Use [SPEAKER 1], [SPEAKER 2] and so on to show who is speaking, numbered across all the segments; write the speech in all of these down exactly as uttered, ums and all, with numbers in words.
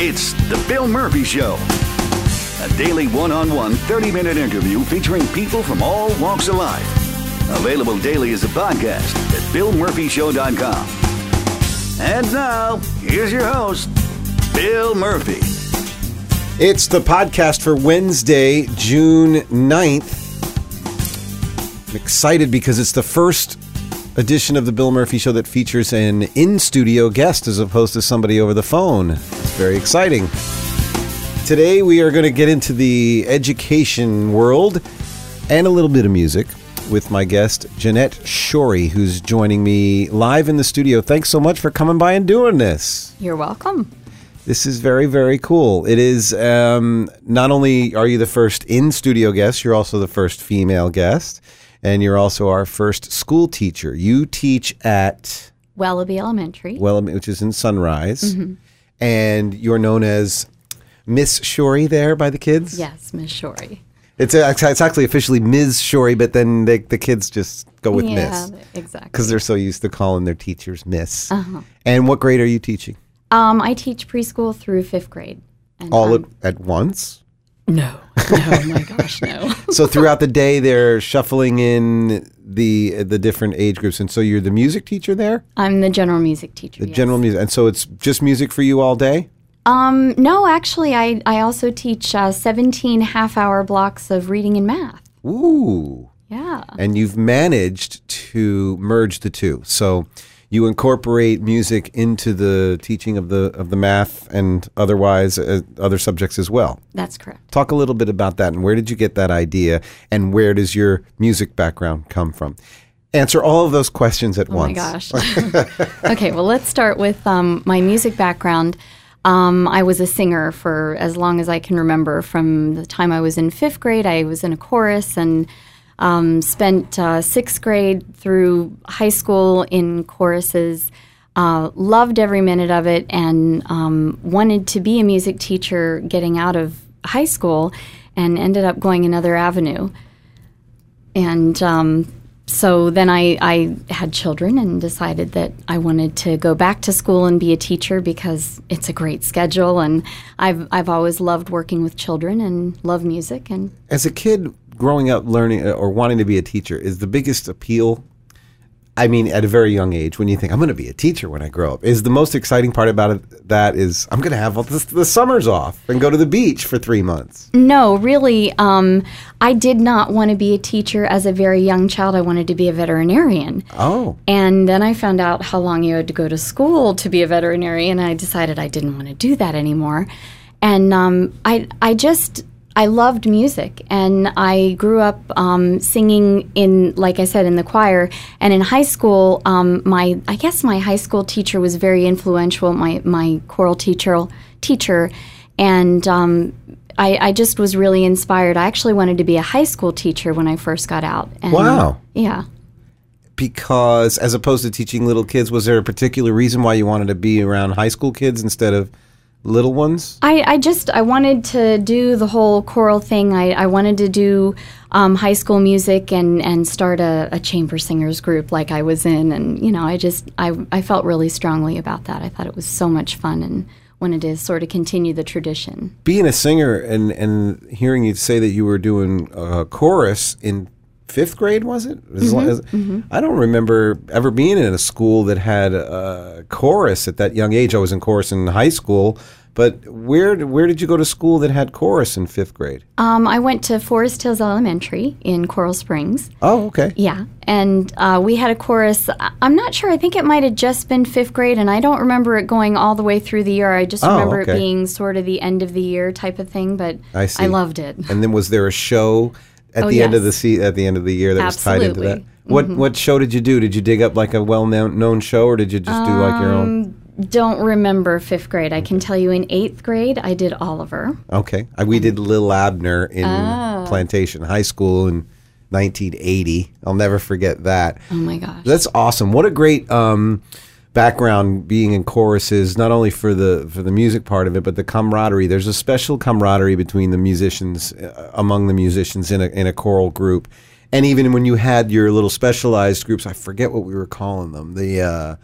[SPEAKER 1] It's The Bill Murphy Show, a daily one-on-one thirty-minute interview featuring people from all walks of life. Available daily as a podcast at bill murphy show dot com. And now, here's your host, Bill Murphy.
[SPEAKER 2] It's the podcast for Wednesday, June ninth. I'm excited because it's the first edition of the Bill Murphy Show that features an in-studio guest as opposed to somebody over the phone. It's very exciting. Today we are going to get into the education world and a little bit of music with my guest, Jeanette Shorey, who's joining me live in the studio. Thanks so much for coming by and doing this.
[SPEAKER 3] You're welcome.
[SPEAKER 2] This is very, very cool. It is, um, not only are you the first in-studio guest, you're also the first female guest. And you're also our first school teacher. You teach at
[SPEAKER 3] Wellaby Elementary.
[SPEAKER 2] Wellaby, which is in Sunrise.
[SPEAKER 3] Mm-hmm.
[SPEAKER 2] And you're known as Miss Shorey there by the kids?
[SPEAKER 3] Yes, Miss Shorey.
[SPEAKER 2] It's, it's actually officially Miz Shorey, but then they, the kids just go with
[SPEAKER 3] yeah,
[SPEAKER 2] Miss.
[SPEAKER 3] Exactly.
[SPEAKER 2] Because they're so used to calling their teachers Miss.
[SPEAKER 3] Uh-huh.
[SPEAKER 2] And what grade are you teaching?
[SPEAKER 3] Um, I teach preschool through fifth grade. And
[SPEAKER 2] All
[SPEAKER 3] um,
[SPEAKER 2] at, at once?
[SPEAKER 3] No. Oh my gosh, no.
[SPEAKER 2] So throughout the day, they're shuffling in the the different age groups. And so you're the music teacher there?
[SPEAKER 3] I'm the general music teacher.
[SPEAKER 2] The
[SPEAKER 3] yes.
[SPEAKER 2] general music. And so it's just music for you all day?
[SPEAKER 3] Um, no, actually, I, I also teach uh, seventeen half-hour blocks of reading and math.
[SPEAKER 2] Ooh.
[SPEAKER 3] Yeah.
[SPEAKER 2] And you've managed to merge the two. So you incorporate music into the teaching of the of the math and otherwise uh, other subjects as well.
[SPEAKER 3] That's correct.
[SPEAKER 2] Talk a little bit about that and where did you get that idea and where does your music background come from? Answer all of those questions at
[SPEAKER 3] oh
[SPEAKER 2] once.
[SPEAKER 3] Oh my gosh. Okay, well, let's start with um, my music background. Um, I was a singer for as long as I can remember. From the time I was in fifth grade, I was in a chorus and um, spent uh, sixth grade through high school in choruses. Uh, loved every minute of it and um, wanted to be a music teacher getting out of high school and ended up going another avenue. And um, so then I, I had children and decided that I wanted to go back to school and be a teacher because it's a great schedule and I've I've always loved working with children and love music. And
[SPEAKER 2] as a kid growing up learning or wanting to be a teacher, is the biggest appeal, I mean, at a very young age, when you think, I'm going to be a teacher when I grow up, is the most exciting part about it that is, I'm going to have all this, the summers off and go to the beach for three months?
[SPEAKER 3] No, really, um, I did not want to be a teacher as a very young child. I wanted to be a veterinarian.
[SPEAKER 2] Oh.
[SPEAKER 3] And then I found out how long you had to go to school to be a veterinarian, and I decided I didn't want to do that anymore. And um, I, I just... I loved music, and I grew up um, singing in, like I said, in the choir. And in high school, um, my I guess my high school teacher was very influential. My my choral teacher, teacher, and um, I, I just was really inspired. I actually wanted to be a high school teacher when I first got out. And,
[SPEAKER 2] wow.
[SPEAKER 3] Yeah.
[SPEAKER 2] Because as opposed to teaching little kids, was there a particular reason why you wanted to be around high school kids instead of little ones?
[SPEAKER 3] I, I just, I wanted to do the whole choral thing. I, I wanted to do um, high school music and, and start a, a chamber singers group like I was in. And, you know, I just, I, I felt really strongly about that. I thought it was so much fun and wanted to sort of continue the tradition.
[SPEAKER 2] Being a singer and, and hearing you say that you were doing a chorus in fifth grade, was it? As
[SPEAKER 3] Mm-hmm,
[SPEAKER 2] as,
[SPEAKER 3] mm-hmm.
[SPEAKER 2] I don't remember ever being in a school that had a chorus at that young age. I was in chorus in high school, but where where did you go to school that had chorus in fifth grade?
[SPEAKER 3] Um, I went to Forest Hills Elementary in Coral Springs.
[SPEAKER 2] Oh, okay.
[SPEAKER 3] Yeah, and uh, we had a chorus. I- I'm not sure. I think it might have just been fifth grade, and I don't remember it going all the way through the year. I just
[SPEAKER 2] Oh,
[SPEAKER 3] remember
[SPEAKER 2] okay.
[SPEAKER 3] it being sort of the end of the year type of thing, but
[SPEAKER 2] I see.
[SPEAKER 3] I loved it.
[SPEAKER 2] And then was there a show at
[SPEAKER 3] Oh,
[SPEAKER 2] the end of the
[SPEAKER 3] yes.
[SPEAKER 2] se- at the end of the year that was tied into that?
[SPEAKER 3] Absolutely.
[SPEAKER 2] What
[SPEAKER 3] Mhm.
[SPEAKER 2] what show did you do? Did you dig up like a well known known show, or did you just do like your own?
[SPEAKER 3] Um, Don't remember fifth grade. I can tell you in eighth grade, I did Oliver.
[SPEAKER 2] Okay, I, we did Lil Abner in
[SPEAKER 3] Oh.
[SPEAKER 2] Plantation High School in nineteen eighty. I'll never forget that.
[SPEAKER 3] Oh my gosh.
[SPEAKER 2] That's awesome. What a great um, background being in choruses, not only for the for the music part of it, but the camaraderie. There's a special camaraderie between the musicians, uh, among the musicians in a in a choral group. And even when you had your little specialized groups, I forget what we were calling them. The uh,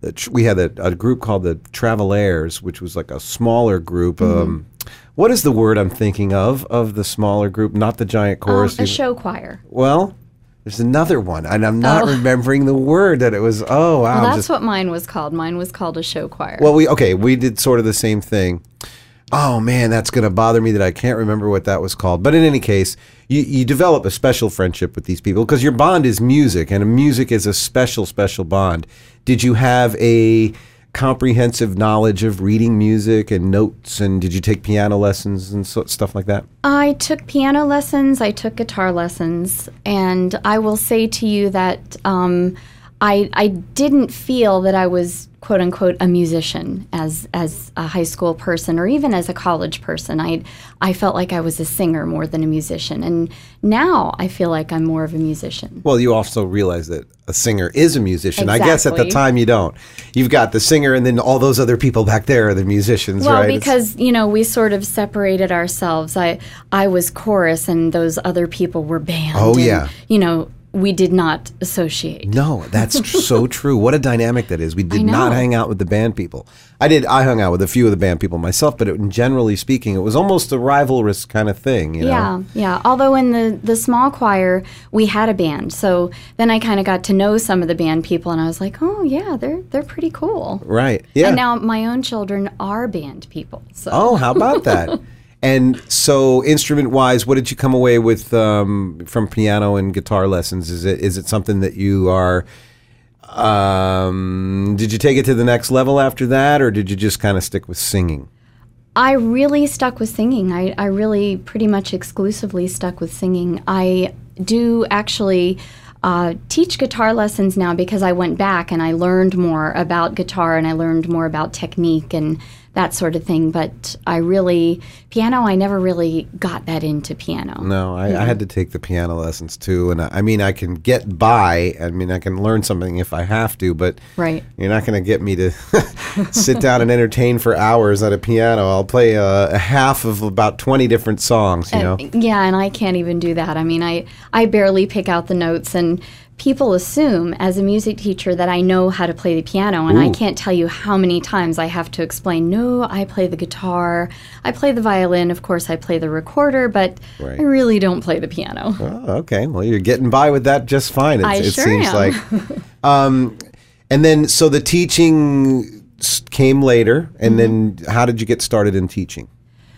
[SPEAKER 2] the tr- we had a, a group called the Travelaires, which was like a smaller group. Mm-hmm. Um, what is the word I'm thinking of, of the smaller group, not the giant chorus?
[SPEAKER 3] Um, a show choir.
[SPEAKER 2] Well, there's another one, and I'm not
[SPEAKER 3] Oh.
[SPEAKER 2] remembering the word that it was. Oh, wow.
[SPEAKER 3] Well,
[SPEAKER 2] I'm
[SPEAKER 3] that's
[SPEAKER 2] just,
[SPEAKER 3] what mine was called. Mine was called a show choir.
[SPEAKER 2] well, we okay, we did sort of the same thing. Oh, man, that's going to bother me that I can't remember what that was called. But in any case, you, you develop a special friendship with these people because your bond is music, and music is a special, special bond. Did you have a comprehensive knowledge of reading music and notes, and did you take piano lessons and so, stuff like that?
[SPEAKER 3] I took piano lessons, I took guitar lessons, and I will say to you that um, I, I didn't feel that I was, quote unquote, a musician as as a high school person or even as a college person. I I felt like I was a singer more than a musician, and now I feel like I'm more of a musician.
[SPEAKER 2] Well, you also realize that a singer is a musician. I guess at the
[SPEAKER 3] Exactly.
[SPEAKER 2] time you don't. You've got the singer, and then all those other people back there are the musicians,
[SPEAKER 3] Well,
[SPEAKER 2] right? It's-
[SPEAKER 3] because, you know, we sort of separated ourselves. I I was chorus and those other people were band.
[SPEAKER 2] Oh,
[SPEAKER 3] and,
[SPEAKER 2] yeah.
[SPEAKER 3] You know, we did not associate.
[SPEAKER 2] No, that's tr- so true. What a dynamic that is. We did
[SPEAKER 3] I
[SPEAKER 2] not
[SPEAKER 3] know.
[SPEAKER 2] hang out with the band people. I did. I hung out with a few of the band people myself, but it, generally speaking, it was almost a rivalrous kind of thing. You know?
[SPEAKER 3] Yeah, yeah. Although in the, the small choir, we had a band. So then I kind of got to know some of the band people, and I was like, oh, yeah, they're they're pretty cool.
[SPEAKER 2] Right. Yeah.
[SPEAKER 3] And now my own children are band people. So.
[SPEAKER 2] Oh, how about that? And so, instrument-wise, what did you come away with um, from piano and guitar lessons? Is it is it something that you are? Um, did you take it to the next level after that, or did you just kind of stick with singing?
[SPEAKER 3] I really stuck with singing. I, I really pretty much exclusively stuck with singing. I do actually uh, teach guitar lessons now because I went back and I learned more about guitar and I learned more about technique and that sort of thing. But I really, piano, I never really got that into piano.
[SPEAKER 2] No, I, I had to take the piano lessons too, and I, I mean, I can get by. I mean, I can learn something if I have to, but
[SPEAKER 3] Right.
[SPEAKER 2] you're not going to get me to sit down and entertain for hours at a piano. I'll play a, a half of about twenty different songs, you know.
[SPEAKER 3] Uh, yeah, and I can't even do that. I mean, I, I barely pick out the notes, and people assume as a music teacher that I know how to play the piano, and I
[SPEAKER 2] Ooh.
[SPEAKER 3] can't tell you how many times I have to explain, no, I play the guitar, I play the violin, of course I play the recorder, but
[SPEAKER 2] Right.
[SPEAKER 3] I really don't play the piano.
[SPEAKER 2] Oh, okay. Well, you're getting by with that just fine. It,
[SPEAKER 3] I
[SPEAKER 2] it
[SPEAKER 3] sure
[SPEAKER 2] seems
[SPEAKER 3] am.
[SPEAKER 2] like. Um, and then, so the teaching s- came later, and
[SPEAKER 3] Mm-hmm.
[SPEAKER 2] then how did you get started in teaching?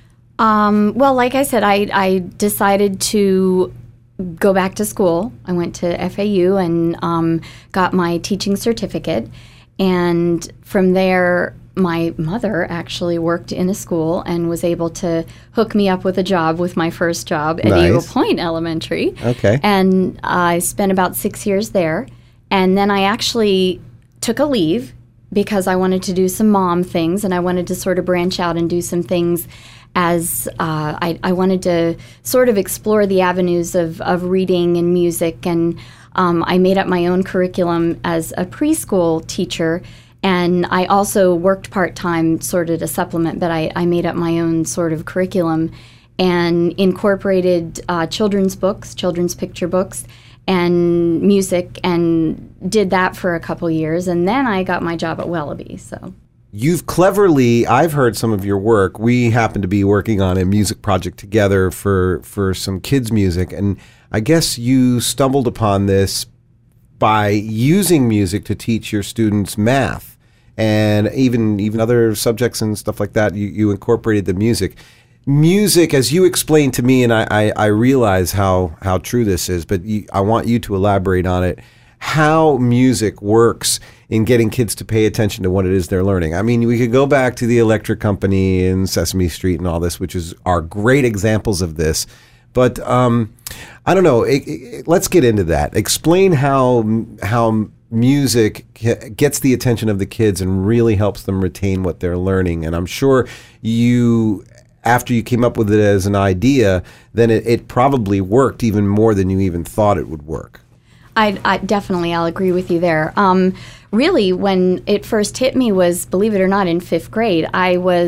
[SPEAKER 3] Um, well, like I said, I, I decided to go back to school. I went to F A U and um, got my teaching certificate. And from there, my mother actually worked in a school and was able to hook me up with a job with my first job at
[SPEAKER 2] Nice.
[SPEAKER 3] Eagle Point Elementary.
[SPEAKER 2] Okay.
[SPEAKER 3] And I spent about six years there. And then I actually took a leave because I wanted to do some mom things and I wanted to sort of branch out and do some things as uh, I, I wanted to sort of explore the avenues of, of reading and music. And um, I made up my own curriculum as a preschool teacher. And I also worked part-time sort of to supplement, but I, I made up my own sort of curriculum and incorporated uh, children's books, children's picture books, and music, and did that for a couple years. And then I got my job at Wellaby, so...
[SPEAKER 2] You've cleverly, I've heard some of your work. We happen to be working on a music project together for, for some kids' music, and I guess you stumbled upon this by using music to teach your students math and even even other subjects and stuff like that. You, you incorporated the music. Music, as you explained to me, and I, I, I realize how, how true this is, but you, I want you to elaborate on it, how music works in getting kids to pay attention to what it is they're learning. I mean, we could go back to the Electric Company and Sesame Street and all this, which is are great examples of this. But um, I don't know. It, it, let's get into that. Explain how how music gets the attention of the kids and really helps them retain what they're learning. And I'm sure you, after you came up with it as an idea, then it, it probably worked even more than you even thought it would work.
[SPEAKER 3] I, I definitely, I'll agree with you there. Um, really, when it first hit me was, believe it or not, in fifth grade. I was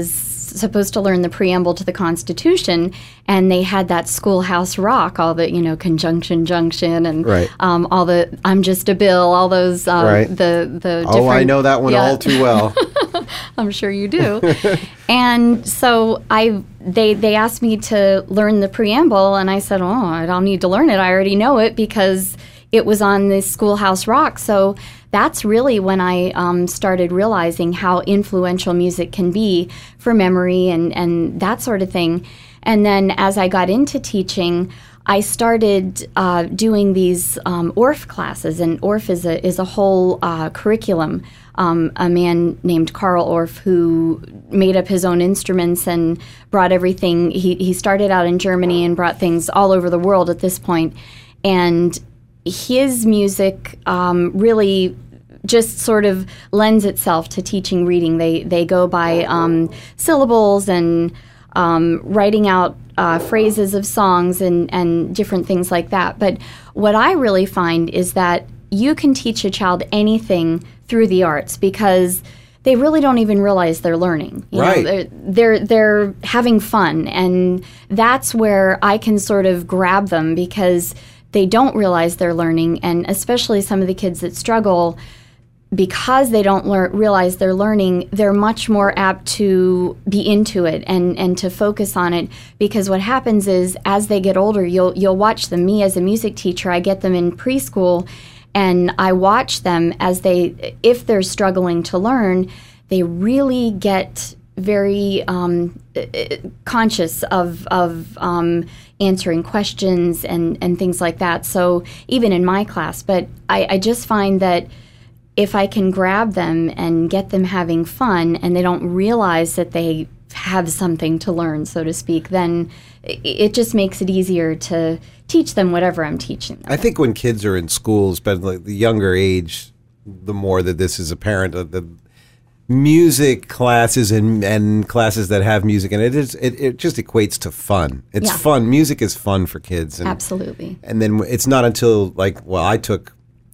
[SPEAKER 3] supposed to learn the preamble to the Constitution, and they had that Schoolhouse Rock, all the, you know, conjunction, junction, and
[SPEAKER 2] right.
[SPEAKER 3] um, all the I'm just a bill, all those, um,
[SPEAKER 2] right.
[SPEAKER 3] the, the
[SPEAKER 2] Oh, I know that one
[SPEAKER 3] yeah.
[SPEAKER 2] all too well.
[SPEAKER 3] I'm sure you do. And so I they they asked me to learn the preamble, and I said, oh, I don't need to learn it. I already know it because it was on the Schoolhouse Rock. So that's really when I um, started realizing how influential music can be for memory and, and that sort of thing. And then as I got into teaching, I started uh, doing these um, O R F classes, and O R F is a, is a whole uh, curriculum. Um, a man named Carl Orff, who made up his own instruments and brought everything. He, he started out in Germany and brought things all over the world at this point. And his music um, really just sort of lends itself to teaching reading. They, they go by um, syllables and um, writing out uh, phrases of songs and, and different things like that. But what I really find is that you can teach a child anything through the arts because they really don't even realize they're learning. You
[SPEAKER 2] right.
[SPEAKER 3] know, they're, they're they're having fun, and that's where I can sort of grab them because they don't realize they're learning, and especially some of the kids that struggle because they don't lear- realize they're learning, they're much more apt to be into it and, and to focus on it, because what happens is as they get older, you'll you'll watch them. Me as a music teacher, I get them in preschool, and I watch them as they, if they're struggling to learn, they really get very um, conscious of, of um, answering questions and, and things like that. So even in my class, but I, I just find that if I can grab them and get them having fun and they don't realize that they have something to learn, so to speak, then it just makes it easier to teach them whatever I'm teaching them.
[SPEAKER 2] I think when kids are in schools, but like the younger age, the more that this is apparent, uh, the music classes and, and classes that have music in it, it, it, it just equates to fun. It's
[SPEAKER 3] Yeah.
[SPEAKER 2] fun. Music is fun for kids. And,
[SPEAKER 3] Absolutely.
[SPEAKER 2] And then it's not until, like, well, I took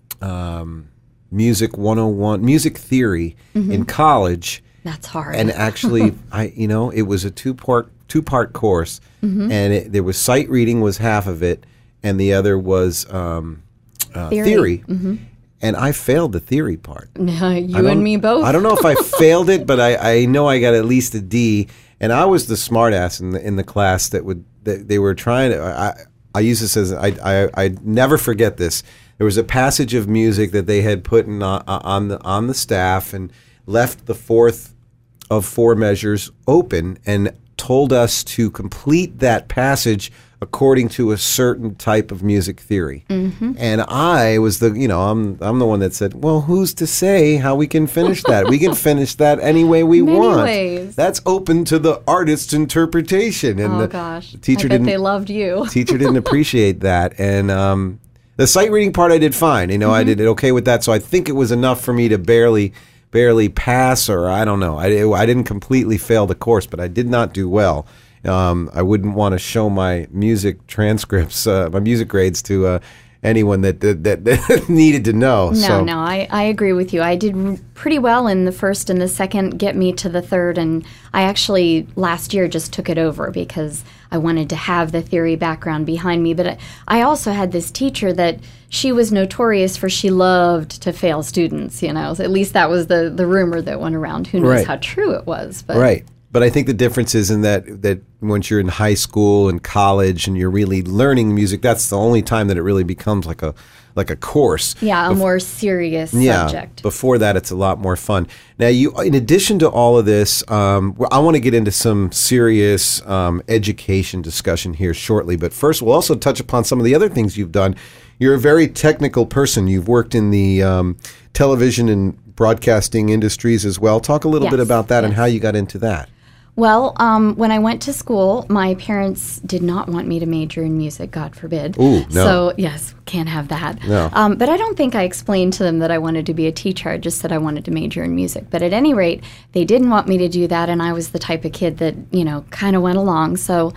[SPEAKER 2] um, Music one oh one, music theory
[SPEAKER 3] Mm-hmm.
[SPEAKER 2] in college.
[SPEAKER 3] That's hard.
[SPEAKER 2] And actually, I you know, it was a two-part two-part course,
[SPEAKER 3] Mm-hmm.
[SPEAKER 2] and it, there was sight reading was half of it, and the other was um, uh,
[SPEAKER 3] Theory.
[SPEAKER 2] theory.
[SPEAKER 3] Mm-hmm.
[SPEAKER 2] And I failed the theory part.
[SPEAKER 3] you
[SPEAKER 2] I
[SPEAKER 3] and
[SPEAKER 2] don't-
[SPEAKER 3] me both.
[SPEAKER 2] I don't know if I failed it, but I, I know I got at least a D. And I was the smartass in the in the class that would that they were trying to. I I use this as I I I never forget this. There was a passage of music that they had put in, uh, on the on the staff and left the fourth of four measures open and told us to complete that passage according to a certain type of music theory. Mm-hmm. And I was the, you know, I'm I'm the one that said, well, who's to say how we can finish that? We can finish that any way we
[SPEAKER 3] Many
[SPEAKER 2] want.
[SPEAKER 3] ways.
[SPEAKER 2] That's open to the artist's interpretation. And
[SPEAKER 3] Oh,
[SPEAKER 2] the,
[SPEAKER 3] gosh.
[SPEAKER 2] the teacher
[SPEAKER 3] I bet
[SPEAKER 2] didn't
[SPEAKER 3] they loved you.
[SPEAKER 2] teacher didn't appreciate that. And um, the sight reading part I did fine. You know,
[SPEAKER 3] Mm-hmm.
[SPEAKER 2] I did it okay with that. So I think it was enough for me to barely barely pass, or I don't know. I, I didn't completely fail the course, but I did not do well. Um, I wouldn't want to show my music transcripts, uh, my music grades to uh, anyone that, that, that, that needed to know.
[SPEAKER 3] No,
[SPEAKER 2] so.
[SPEAKER 3] no, I, I agree with you. I did r- pretty well in the first and the second, get me to the third, and I actually last year just took it over because I wanted to have the theory background behind me. But I, I also had this teacher that she was notorious for she loved to fail students, you know. At least that was the, the rumor that went around. Who knows
[SPEAKER 2] Right.
[SPEAKER 3] how true it was. But
[SPEAKER 2] Right. But I think the difference is in that that once you're in high school and college and you're really learning music, that's the only time that it really becomes like a like a course.
[SPEAKER 3] Yeah, a more serious
[SPEAKER 2] Yeah.
[SPEAKER 3] subject.
[SPEAKER 2] Before that, it's a lot more fun. Now, you, in addition to all of this, um, well, I want to get into some serious um, education discussion here shortly. But first, we'll also touch upon some of the other things you've done. You're a very technical person. You've worked in the um, television and broadcasting industries as well. Talk a little bit
[SPEAKER 3] Yes,
[SPEAKER 2] about that and
[SPEAKER 3] yes.
[SPEAKER 2] how you got into that.
[SPEAKER 3] Well, um, when I went to school, my parents did not want me to major in music, God forbid.
[SPEAKER 2] Ooh, no.
[SPEAKER 3] So, yes, can't have that.
[SPEAKER 2] No.
[SPEAKER 3] Um, but I don't think I explained to them that I wanted to be a teacher. I just said I wanted to major in music. But at any rate, they didn't want me to do that, and I was the type of kid that, you know, kind of went along. So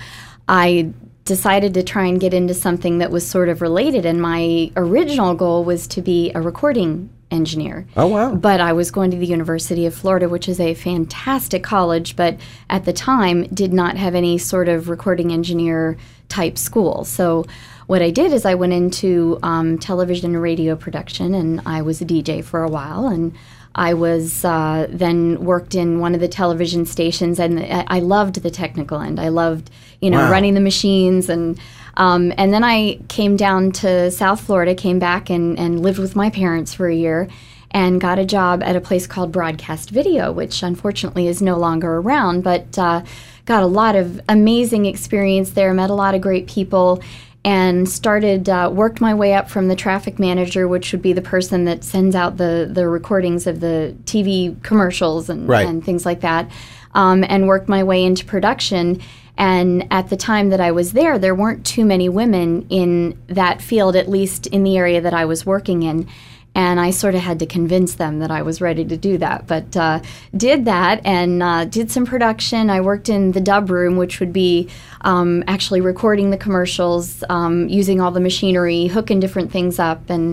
[SPEAKER 3] I decided to try and get into something that was sort of related, and my original goal was to be a recording engineer.
[SPEAKER 2] Oh, wow.
[SPEAKER 3] But I was going to the University of Florida, which is a fantastic college, but at the time did not have any sort of recording engineer type school. So what I did is I went into um, television and radio production, and I was a D J for a while, and I was uh, then worked in one of the television stations, and I loved the technical end. I loved, you know,
[SPEAKER 2] Wow.
[SPEAKER 3] running the machines, and um, and then I came down to South Florida, came back and, and lived with my parents for a year, and got a job at a place called Broadcast Video, which unfortunately is no longer around, but uh, got a lot of amazing experience there, met a lot of great people, and started, uh, worked my way up from the traffic manager, which would be the person that sends out the, the recordings of the T V commercials and,
[SPEAKER 2] Right.
[SPEAKER 3] and things like that, um, and worked my way into production. And at the time that I was there, there weren't too many women in that field, at least in the area that I was working in. And I sort of had to convince them that I was ready to do that. But uh, did that and uh, did some production. I worked in the dub room, which would be um, actually recording the commercials, um, using all the machinery, hooking different things up. And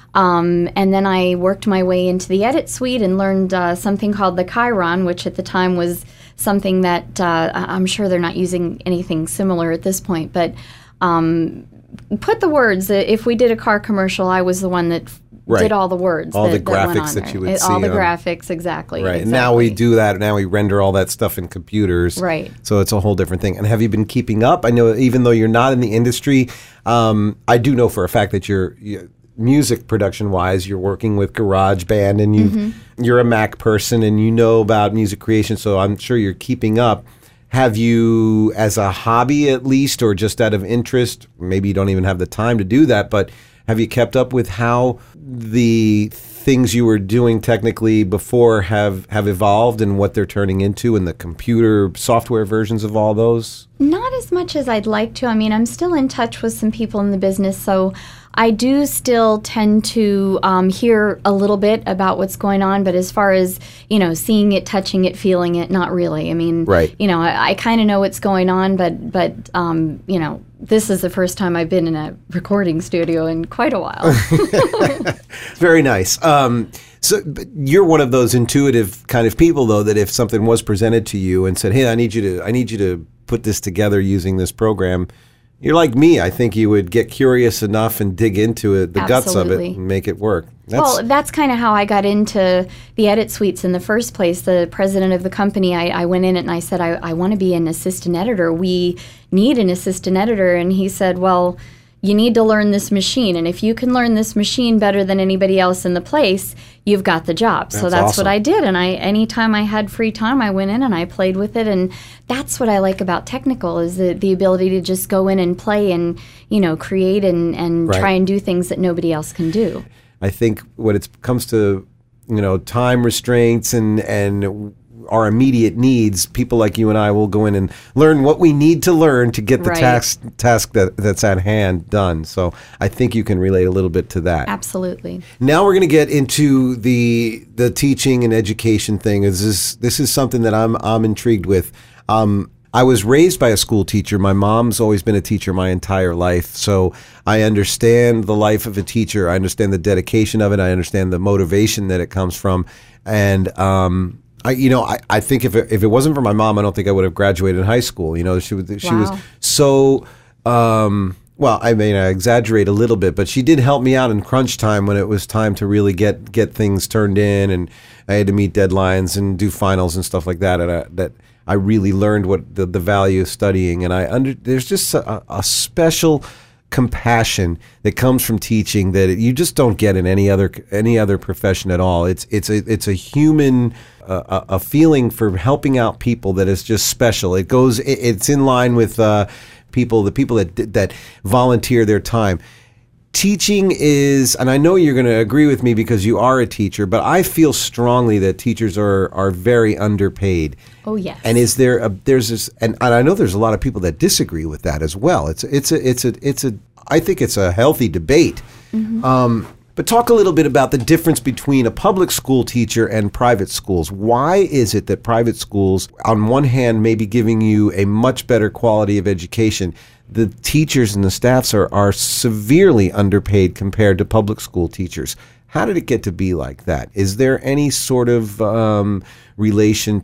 [SPEAKER 3] um, and then I worked my way into the edit suite and learned uh, something called the Chiron, which at the time was something that uh, I'm sure they're not using anything similar at this point. But um, put the words, if we did a car commercial, I was the one that
[SPEAKER 2] Right.
[SPEAKER 3] did all the words,
[SPEAKER 2] All
[SPEAKER 3] that,
[SPEAKER 2] the
[SPEAKER 3] that went
[SPEAKER 2] graphics
[SPEAKER 3] on
[SPEAKER 2] that
[SPEAKER 3] there.
[SPEAKER 2] you would
[SPEAKER 3] It-
[SPEAKER 2] see
[SPEAKER 3] all the
[SPEAKER 2] on-
[SPEAKER 3] graphics, exactly.
[SPEAKER 2] Right.
[SPEAKER 3] exactly.
[SPEAKER 2] And now we do that. Now we render all that stuff in computers.
[SPEAKER 3] Right.
[SPEAKER 2] So it's a whole different thing. And have you been keeping up? I know even though you're not in the industry, um, I do know for a fact that you're, you, music production wise, you're working with GarageBand and you
[SPEAKER 3] Mm-hmm.
[SPEAKER 2] you're a Mac person and you know about music creation. So I'm sure you're keeping up. Have you, as a hobby at least, or just out of interest, maybe you don't even have the time to do that, but have you kept up with how the things you were doing technically before have, have evolved and what they're turning into and the computer software versions of all those?
[SPEAKER 3] Not as much as I'd like to. I mean, I'm still in touch with some people in the business, so I do still tend to um, hear a little bit about what's going on, but as far as, you know, seeing it, touching it, feeling it, not really. I mean,
[SPEAKER 2] Right.
[SPEAKER 3] you know, I, I kind of know what's going on, but, but um, you know, this is the first time I've been in a recording studio in quite a while.
[SPEAKER 2] Very nice. Um, so but you're one of those intuitive kind of people, though, that if something was presented to you and said, "Hey, I need you to, I need you to put this together using this program," you're like me. I think you would get curious enough and dig into it, the guts of it,
[SPEAKER 3] Absolutely.
[SPEAKER 2] and make it work. That's,
[SPEAKER 3] Well, that's kind of how I got into the edit suites in the first place. The president of the company, I, I went in and I said, I, I want to be an assistant editor. We need an assistant editor. And he said, well, you need to learn this machine. And if you can learn this machine better than anybody else in the place, you've got the job. So
[SPEAKER 2] That's
[SPEAKER 3] that's
[SPEAKER 2] awesome.
[SPEAKER 3] what I did. And I, anytime I had free time, I went in and I played with it. And that's what I like about technical is the, the ability to just go in and play and, you know, create and, and
[SPEAKER 2] Right.
[SPEAKER 3] try and do things that nobody else can do.
[SPEAKER 2] I think when it comes to, you know, time restraints and and our immediate needs, people like you and I will go in and learn what we need to learn to get the
[SPEAKER 3] Right.
[SPEAKER 2] task task that, that's at hand done. So I think you can relate a little bit to that.
[SPEAKER 3] Absolutely.
[SPEAKER 2] Now we're going to get into the the teaching and education thing. Is this this is something that I'm I'm intrigued with. Um, I was raised by a school teacher. My mom's always been a teacher my entire life, so I understand the life of a teacher. I understand the dedication of it. I understand the motivation that it comes from, and um, I, you know, I, I think if it, if it wasn't for my mom, I don't think I would have graduated in high school. You know, she was she was
[SPEAKER 3] Wow.
[SPEAKER 2] so. Um, well, I mean, I exaggerate a little bit, but she did help me out in crunch time when it was time to really get get things turned in, and I had to meet deadlines and do finals and stuff like that. And I, that I really learned what the, the value of studying, and I under there's just a, a special compassion that comes from teaching that you just don't get in any other any other profession at all. It's it's a it's a human uh, a feeling for helping out people that is just special. It goes it, it's in line with uh, people the people that that volunteer their time. Teaching is, and I know you're going to agree with me because you are a teacher, but I feel strongly that teachers are are very underpaid.
[SPEAKER 3] Oh, yes.
[SPEAKER 2] And is there a there's this and, and I know there's a lot of people that disagree with that as well. It's it's a it's a it's a I think it's a healthy debate.
[SPEAKER 3] Mm-hmm.
[SPEAKER 2] Um, but talk a little bit about the difference between a public school teacher and private schools. Why is it that private schools, on one hand, may be giving you a much better quality of education the teachers and the staffs are, are severely underpaid compared to public school teachers. How did it get to be like that? Is there any sort of um, relation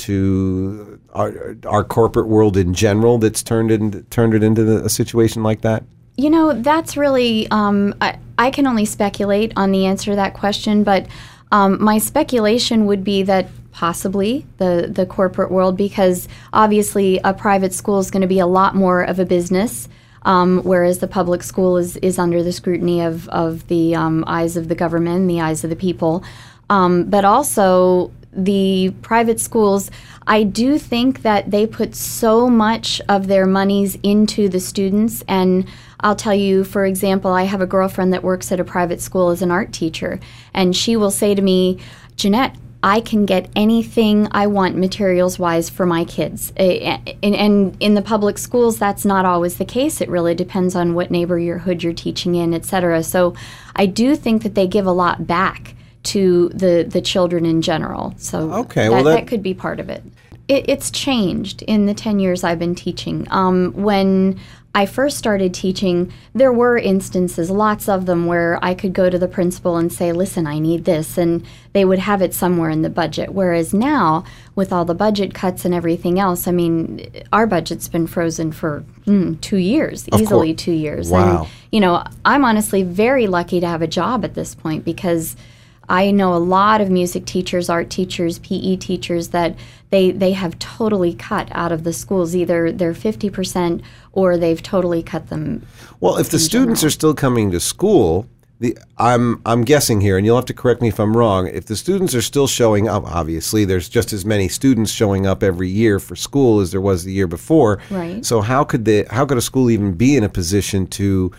[SPEAKER 2] to our, our corporate world in general that's turned it, turned it into the, a situation like that?
[SPEAKER 3] You know, that's really, um, I, I can only speculate on the answer to that question, but um, my speculation would be that possibly the, the corporate world, because obviously a private school is going to be a lot more of a business, um, whereas the public school is, is under the scrutiny of, of the um, eyes of the government and the eyes of the people. Um, but also the private schools, I do think that they put so much of their monies into the students. And I'll tell you, for example, I have a girlfriend that works at a private school as an art teacher, and she will say to me, Jeanette, I can get anything I want materials-wise for my kids. And, and in the public schools, that's not always the case. It really depends on what neighborhood you're teaching in, et cetera. So I do think that they give a lot back to the, the children in general. So
[SPEAKER 2] okay,
[SPEAKER 3] that,
[SPEAKER 2] well that,
[SPEAKER 3] that could be part of it. it. It's changed in the ten years I've been teaching. Um, when I first started teaching, there were instances, lots of them, where I could go to the principal and say, listen, I need this, and they would have it somewhere in the budget. Whereas now, with all the budget cuts and everything else, I mean, our budget's been frozen for mm, two years,
[SPEAKER 2] of
[SPEAKER 3] easily
[SPEAKER 2] course.
[SPEAKER 3] two years.
[SPEAKER 2] Wow.
[SPEAKER 3] And, you know, I'm honestly very lucky to have a job at this point, because I know a lot of music teachers, art teachers, P E teachers that they they have totally cut out of the schools. Either they're fifty percent or they've totally cut them.
[SPEAKER 2] Well, if the students
[SPEAKER 3] general.
[SPEAKER 2] are still coming to school, the I'm I'm guessing here, and you'll have to correct me if I'm wrong, if the students are still showing up, obviously there's just as many students showing up every year for school as there was the year before.
[SPEAKER 3] Right.
[SPEAKER 2] So how could they how could a school even be in a position to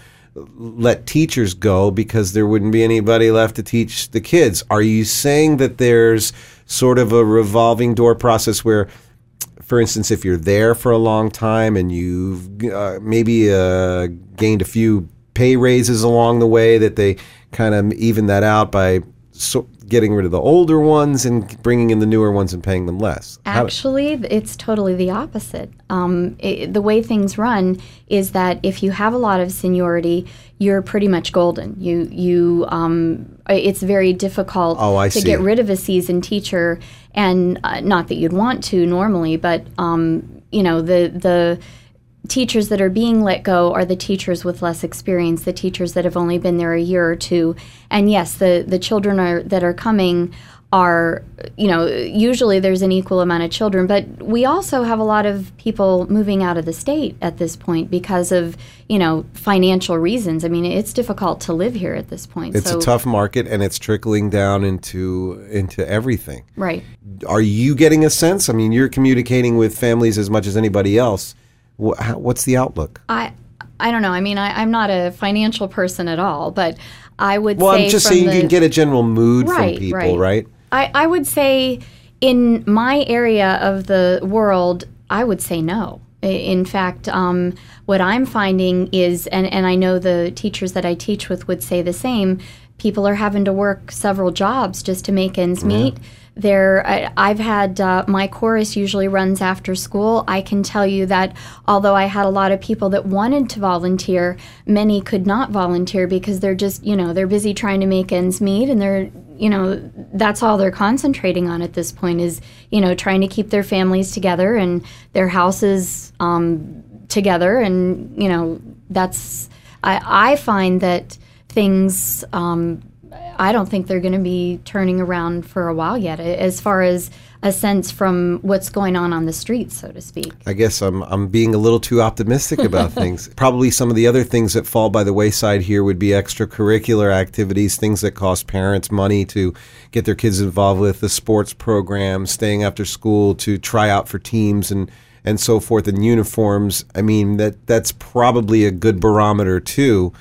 [SPEAKER 2] let teachers go because there wouldn't be anybody left to teach the kids? Are you saying that there's sort of a revolving door process where, for instance, if you're there for a long time and you've uh, maybe uh, gained a few pay raises along the way, that they kind of even that out by so getting rid of the older ones and bringing in the newer ones and paying them less?
[SPEAKER 3] Actually, it's totally the opposite. Um, it, the way things run is that if you have a lot of seniority, you're pretty much golden. You, you, um, it's very difficult
[SPEAKER 2] oh, I
[SPEAKER 3] to
[SPEAKER 2] see.
[SPEAKER 3] get rid of a seasoned teacher, and uh, not that you'd want to normally, but um, you know, the the teachers that are being let go are the teachers with less experience, the teachers that have only been there a year or two. And yes, the, the children are, that are coming are, you know, usually there's an equal amount of children, but we also have a lot of people moving out of the state at this point because of, you know, financial reasons. I mean, it's difficult to live here at this point.
[SPEAKER 2] It's
[SPEAKER 3] so,
[SPEAKER 2] a tough market, and it's trickling down into into everything.
[SPEAKER 3] Right.
[SPEAKER 2] Are you getting a sense? I mean, you're communicating with families as much as anybody else. What's the outlook?
[SPEAKER 3] I I don't know. I mean, I, I'm not a financial person at all, but I would
[SPEAKER 2] well,
[SPEAKER 3] say
[SPEAKER 2] I'm just
[SPEAKER 3] from
[SPEAKER 2] saying
[SPEAKER 3] the,
[SPEAKER 2] you can get a general mood
[SPEAKER 3] right,
[SPEAKER 2] from people,
[SPEAKER 3] right?
[SPEAKER 2] right?
[SPEAKER 3] I, I would say in my area of the world, I would say no. In fact, um, what I'm finding is, and, and I know the teachers that I teach with would say the same, people are having to work several jobs just to make ends meet. Yeah. There, I, I've had, uh, my chorus usually runs after school. I can tell you that although I had a lot of people that wanted to volunteer, many could not volunteer because they're just, you know, they're busy trying to make ends meet, and they're, you know, that's all they're concentrating on at this point is, you know, trying to keep their families together and their houses um, together. And, you know, that's, I, I find that things, um, I don't think they're going to be turning around for a while yet, as far as a sense from what's going on on the streets, so to speak.
[SPEAKER 2] I guess I'm I'm being a little too optimistic about things. Probably some of the other things that fall by the wayside here would be extracurricular activities, things that cost parents money to get their kids involved with, the sports programs, staying after school to try out for teams and, and so forth, and uniforms. I mean, that that's probably a good barometer, too,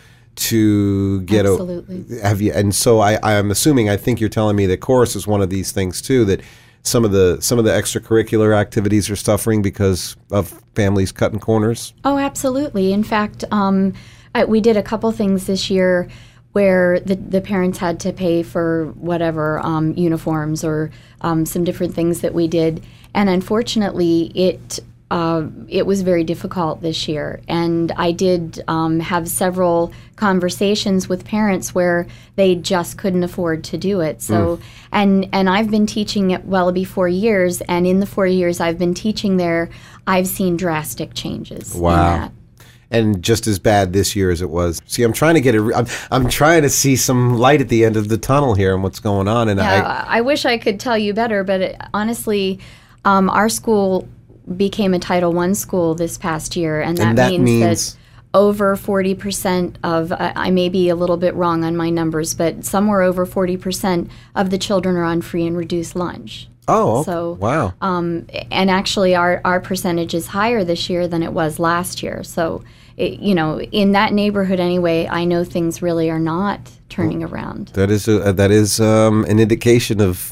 [SPEAKER 2] to get
[SPEAKER 3] Absolutely.
[SPEAKER 2] a have you and so I I'm assuming I think you're telling me that chorus is one of these things too, that some of the some of the extracurricular activities are suffering because of families cutting corners.
[SPEAKER 3] Oh, absolutely. In fact, um, I, we did a couple things this year where the the parents had to pay for whatever um, uniforms or um, some different things that we did, and unfortunately it uh, it was very difficult this year. And I did um, have several conversations with parents where they just couldn't afford to do it. So, mm. and and I've been teaching at Wellaby four years, and in the four years I've been teaching there, I've seen drastic changes.
[SPEAKER 2] Wow.
[SPEAKER 3] In that.
[SPEAKER 2] And just as bad this year as it was. See, I'm trying to get a, I'm, I'm trying to see some light at the end of the tunnel here and what's going on. And
[SPEAKER 3] yeah, I, I wish I could tell you better, but it, honestly, um, our school became a Title One school this past year, and that,
[SPEAKER 2] and that
[SPEAKER 3] means,
[SPEAKER 2] means
[SPEAKER 3] that over forty percent of, uh, I may be a little bit wrong on my numbers, but somewhere over forty percent of the children are on free and reduced lunch.
[SPEAKER 2] Oh,
[SPEAKER 3] so
[SPEAKER 2] wow.
[SPEAKER 3] Um, and actually, our, our percentage is higher this year than it was last year. So, it, you know, in that neighborhood anyway, I know things really are not turning well, around.
[SPEAKER 2] That is a, that is um, an indication of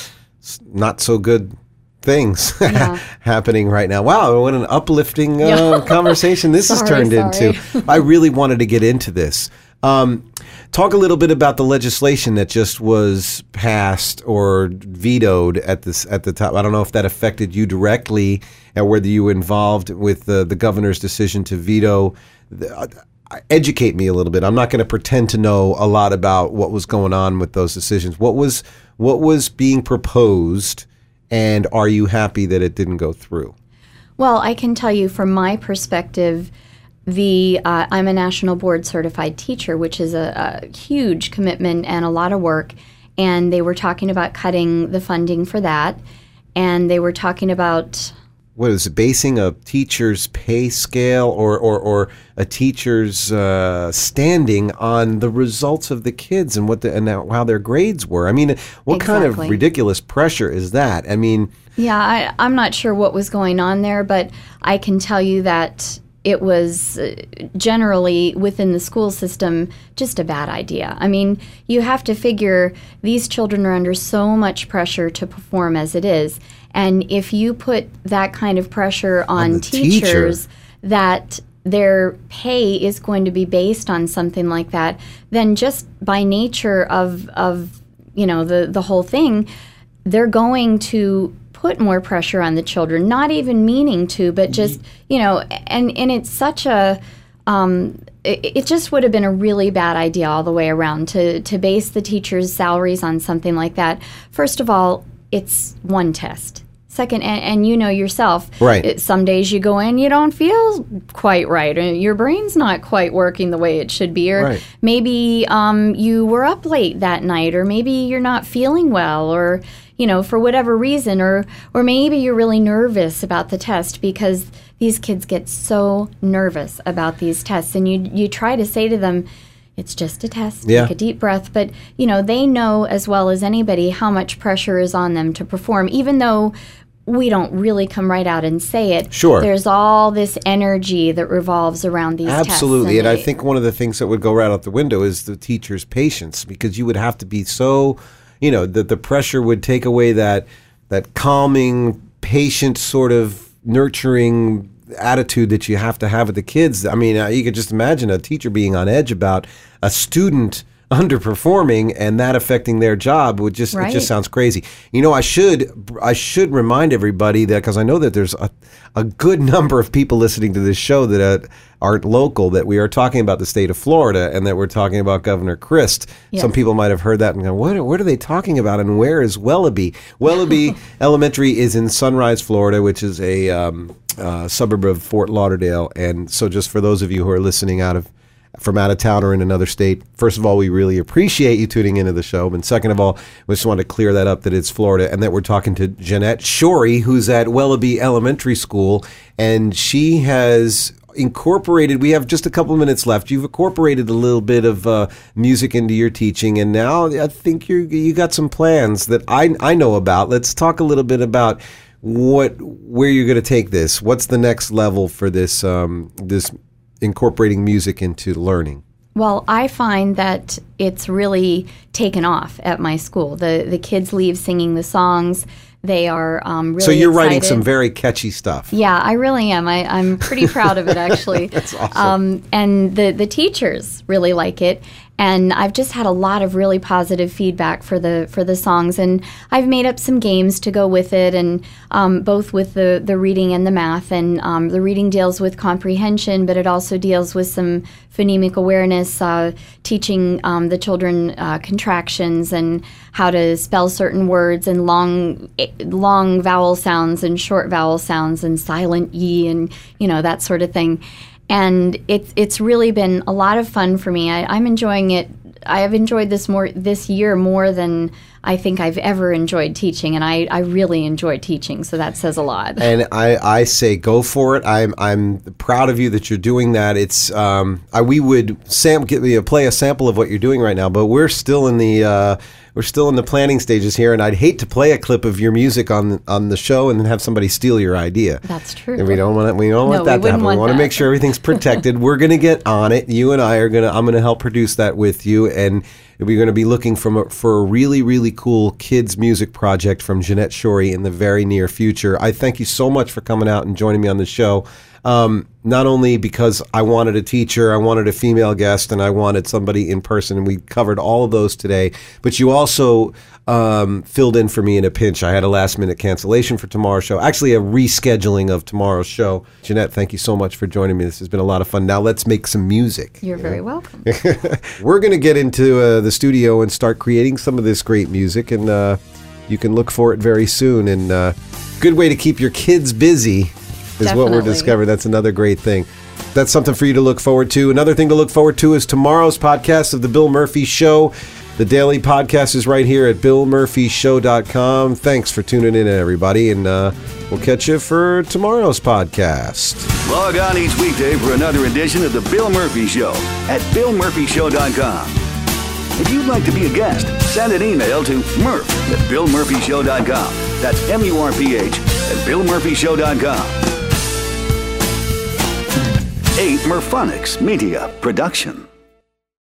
[SPEAKER 2] not so good things yeah. happening right now. Wow, what an uplifting uh, yeah. conversation this
[SPEAKER 3] sorry,
[SPEAKER 2] has turned
[SPEAKER 3] sorry.
[SPEAKER 2] into. I really wanted to get into this. Um, talk a little bit about the legislation that just was passed or vetoed at this at the top. I don't know if that affected you directly, or whether you were involved with the, the governor's decision to veto. The, uh, educate me a little bit. I'm not going to pretend to know a lot about what was going on with those decisions. What was what was being proposed, and are you happy that it didn't go through?
[SPEAKER 3] Well, I can tell you from my perspective, the uh, I'm a national board certified teacher, which is a, a huge commitment and a lot of work. And they were talking about cutting the funding for that. And they were talking about...
[SPEAKER 2] What is it, basing a teacher's pay scale or, or, or a teacher's uh, standing on the results of the kids and what the, and how their grades were? I mean, what
[SPEAKER 3] exactly.
[SPEAKER 2] kind of ridiculous pressure is that? I mean...
[SPEAKER 3] Yeah, I, I'm not sure what was going on there, but I can tell you that it was generally within the school system just a bad idea. I mean, you have to figure these children are under so much pressure to perform as it is. And if you put that kind of pressure on,
[SPEAKER 2] on
[SPEAKER 3] teachers
[SPEAKER 2] teacher.
[SPEAKER 3] that their pay is going to be based on something like that, then just by nature of, of you know, the, the whole thing, they're going to put more pressure on the children, not even meaning to, but just, you know, and, and it's such a, um, it, it just would have been a really bad idea all the way around to, to base the teachers' salaries on something like that. First of all, it's one test. Second, and, and you know yourself,
[SPEAKER 2] right.
[SPEAKER 3] it, some days you go in, you don't feel quite right, or your brain's not quite working the way it should be, or
[SPEAKER 2] right.
[SPEAKER 3] maybe um, you were up late that night, or maybe you're not feeling well, or you know, for whatever reason, or or maybe you're really nervous about the test, because these kids get so nervous about these tests, and you you try to say to them, it's just a test,
[SPEAKER 2] yeah.
[SPEAKER 3] take a deep breath, but you know, they know as well as anybody how much pressure is on them to perform, even though we don't really come right out and say it.
[SPEAKER 2] Sure.
[SPEAKER 3] There's all this energy that revolves around these tests.
[SPEAKER 2] Absolutely. And,
[SPEAKER 3] and
[SPEAKER 2] I think one of the things that would go right out the window is the teacher's patience, because you would have to be so, you know, that the pressure would take away that that calming, patient, sort of nurturing attitude that you have to have with the kids. I mean, uh, you could just imagine a teacher being on edge about a student underperforming and that affecting their job would just
[SPEAKER 3] right.
[SPEAKER 2] it just sounds crazy. You know, I should I should remind everybody that, because I know that there's a, a good number of people listening to this show that uh, aren't local, that we are talking about the state of Florida and that we're talking about Governor Christ.
[SPEAKER 3] Yes.
[SPEAKER 2] Some people might have heard that and go, what, what are they talking about, and where is Wellaby? Wellaby Elementary is in Sunrise, Florida, which is a um, uh, suburb of Fort Lauderdale. And so just for those of you who are listening out of from out of town or in another state, first of all, we really appreciate you tuning into the show. And second of all, we just want to clear that up, that it's Florida, and that we're talking to Jeanette Shorey, who's at Wellaby Elementary School, and she has incorporated, we have just a couple of minutes left, you've incorporated a little bit of uh, music into your teaching, and now I think you you got some plans that I, I know about. Let's talk a little bit about what where you're going to take this. What's the next level for this um, this incorporating music into learning?
[SPEAKER 3] Well, I find that it's really taken off at my school. The the kids leave singing the songs. They are um, really
[SPEAKER 2] So you're
[SPEAKER 3] excited.
[SPEAKER 2] writing some very catchy stuff.
[SPEAKER 3] Yeah, I really am. I, I'm pretty proud of it, actually.
[SPEAKER 2] That's awesome.
[SPEAKER 3] Um, and the, the teachers really like it. And I've just had a lot of really positive feedback for the for the songs, and I've made up some games to go with it, and um, both with the, the reading and the math. And um, the reading deals with comprehension, but it also deals with some phonemic awareness, uh, teaching um, the children uh, contractions and how to spell certain words, and long long vowel sounds and short vowel sounds and silent E, and you know, that sort of thing. And it's it's really been a lot of fun for me. I, I'm enjoying it. I have enjoyed this more this year more than I think I've ever enjoyed teaching, and I, I really enjoy teaching, so that says a lot.
[SPEAKER 2] And I, I say go for it. I'm I'm proud of you that you're doing that. It's um I, we would sam get, you know, play a sample of what you're doing right now, but we're still in the uh, we're still in the planning stages here, and I'd hate to play a clip of your music on on the show and then have somebody steal your idea.
[SPEAKER 3] That's true.
[SPEAKER 2] And we don't want we don't
[SPEAKER 3] no,
[SPEAKER 2] want that
[SPEAKER 3] we
[SPEAKER 2] to happen.
[SPEAKER 3] Want
[SPEAKER 2] we want
[SPEAKER 3] that.
[SPEAKER 2] to make sure everything's protected. We're going to get on it. You and I are going to I'm going to help produce that with you, and we're going to be looking from a, for a really, really cool kids music project from Jeanette Shorey in the very near future. I thank you so much for coming out and joining me on the show. Um, not only because I wanted a teacher, I wanted a female guest, and I wanted somebody in person, and we covered all of those today, but you also um, filled in for me in a pinch. I had a last-minute cancellation for tomorrow's show, actually a rescheduling of tomorrow's show. Jeanette, thank you so much for joining me. This has been a lot of fun. Now let's make some music.
[SPEAKER 3] You're very welcome.
[SPEAKER 2] We're going to get into uh, the studio and start creating some of this great music, and uh, you can look for it very soon. And uh, good way to keep your kids busy is
[SPEAKER 3] Definitely.
[SPEAKER 2] what we're discovering. That's another great thing. That's something for you to look forward to. Another thing to look forward to is tomorrow's podcast of The Bill Murphy Show. The daily podcast is right here at bill murphy show dot com. Thanks for tuning in, everybody, and uh, we'll catch you for tomorrow's podcast.
[SPEAKER 1] Log on each weekday for another edition of The Bill Murphy Show at bill murphy show dot com. If you'd like to be a guest, send an email to murph at bill murphy show dot com. That's M U R P H at bill murphy show dot com. A Murphonics Media Production.